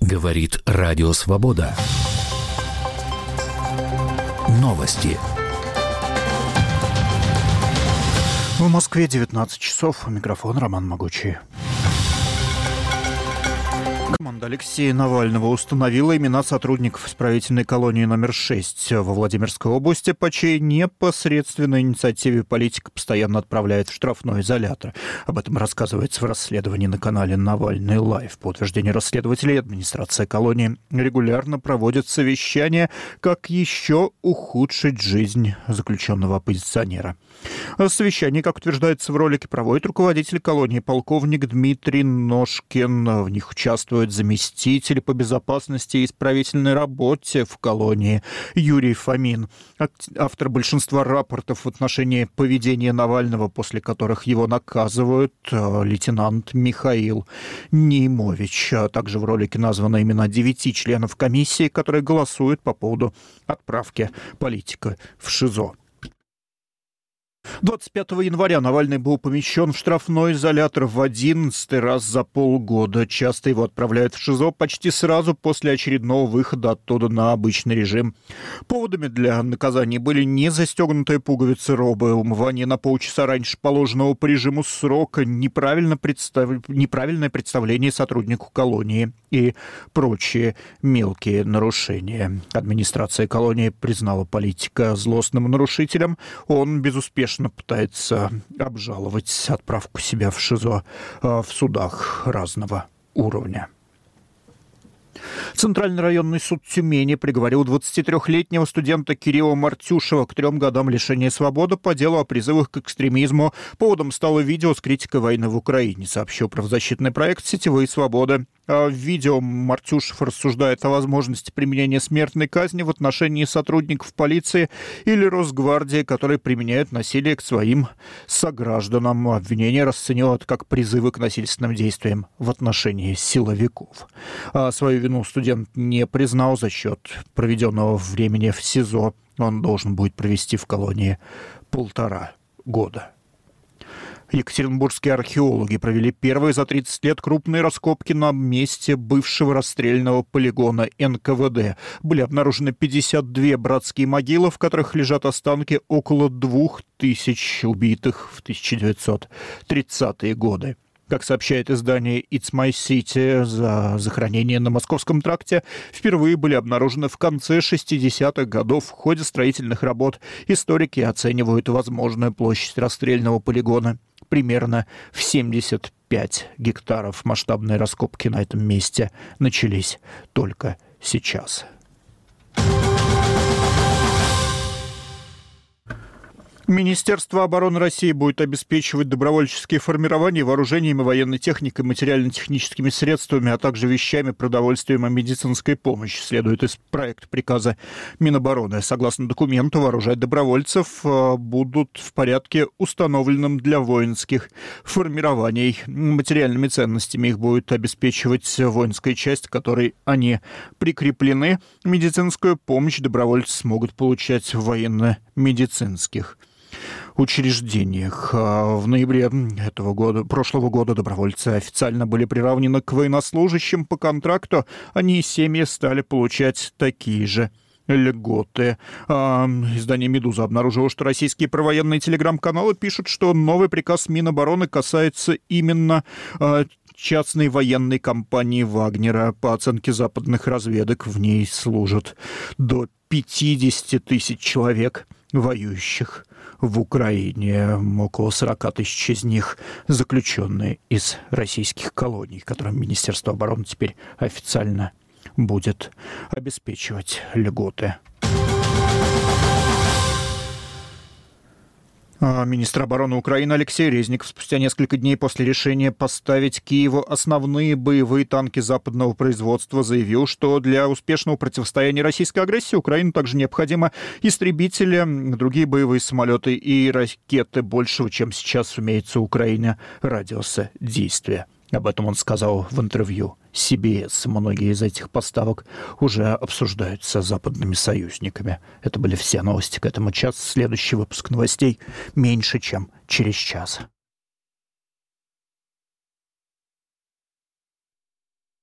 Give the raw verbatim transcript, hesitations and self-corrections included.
Говорит Радио Свобода. Новости. В Москве девятнадцать часов. Микрофон Роман Могучий. Команда Алексея Навального установила имена сотрудников исправительной колонии номер шесть во Владимирской области, по чьей непосредственной инициативе политика постоянно отправляет в штрафной изолятор. Об этом рассказывается в расследовании на канале «Навальный Лайв». По утверждению расследователей, администрация колонии регулярно проводит совещания, как еще ухудшить жизнь заключенного оппозиционера. Совещание, как утверждается в ролике, проводит руководитель колонии полковник Дмитрий Ножкин. В них участвуют заместитель по безопасности и исправительной работе в колонии Юрий Фомин, автор большинства рапортов в отношении поведения Навального, после которых его наказывают, лейтенант Михаил Неймович. Также в ролике названы имена девяти членов комиссии, которые голосуют по поводу отправки политика в ШИЗО. двадцать пятого января Навальный был помещен в штрафной изолятор в одиннадцатый раз за полгода. Часто его отправляют в ШИЗО почти сразу после очередного выхода оттуда на обычный режим. Поводами для наказания были незастегнутые пуговицы робы, умывание на полчаса раньше положенного по режиму срока, неправильно представ... неправильное представление сотруднику колонии и прочие мелкие нарушения. Администрация колонии признала политика злостным нарушителем. Он безуспешно пытается обжаловать отправку себя в ШИЗО в судах разного уровня. Центральный районный суд Тюмени приговорил двадцатитрёхлетнего студента Кирилла Мартюшева к трем годам лишения свободы по делу о призывах к экстремизму. Поводом стало видео с критикой войны в Украине, сообщил правозащитный проект «Сетевые свободы». В видео Мартюшев рассуждает о возможности применения смертной казни в отношении сотрудников полиции или Росгвардии, которые применяют насилие к своим согражданам. Обвинение расценило как призывы к насильственным действиям в отношении силовиков. А свою вину студент не признал за счет проведенного времени в СИЗО. Он должен будет провести в колонии полтора года. Екатеринбургские археологи провели первые за тридцать лет крупные раскопки на месте бывшего расстрельного полигона эн ка вэ дэ. Были обнаружены пятьдесят две братские могилы, в которых лежат останки около двух тысяч убитых в тысяча девятьсот тридцатые годы. Как сообщает издание «It's My City», за захоронения на Московском тракте впервые были обнаружены в конце шестидесятых годов в ходе строительных работ. Историки оценивают возможную площадь расстрельного полигона примерно в семьдесят пять гектаров. Масштабные раскопки на этом месте начались только сейчас. Министерство обороны России будет обеспечивать добровольческие формирования вооружениями, военной техникой, материально-техническими средствами, а также вещами, продовольствием и медицинской помощью, следует из проекта приказа Минобороны. Согласно документу, вооружать добровольцев будут в порядке, установленном для воинских формирований. Материальными ценностями их будет обеспечивать воинская часть, к которой они прикреплены. Медицинскую помощь добровольцы смогут получать в военно-медицинских учреждениях. В ноябре этого года, прошлого года добровольцы официально были приравнены к военнослужащим по контракту. Они и семьи стали получать такие же льготы. Издание «Медуза» обнаружило, что российские провоенные телеграм-каналы пишут, что новый приказ Минобороны касается именно частной военной компании «Вагнера». По оценке западных разведок, в ней служат до пятьдесят тысяч человек, воюющих в Украине. Около сорок тысяч из них заключенные из российских колоний, которым Министерство обороны теперь официально будет обеспечивать льготы. Министр обороны Украины Алексей Резников спустя несколько дней после решения поставить Киеву основные боевые танки западного производства заявил, что для успешного противостояния российской агрессии Украине также необходимы истребители, другие боевые самолеты и ракеты большего, чем сейчас имеется у Украины радиуса действия. Об этом он сказал в интервью си би эс. Многие из этих поставок уже обсуждаются с западными союзниками. Это были все новости к этому часу. Следующий выпуск новостей меньше, чем через час.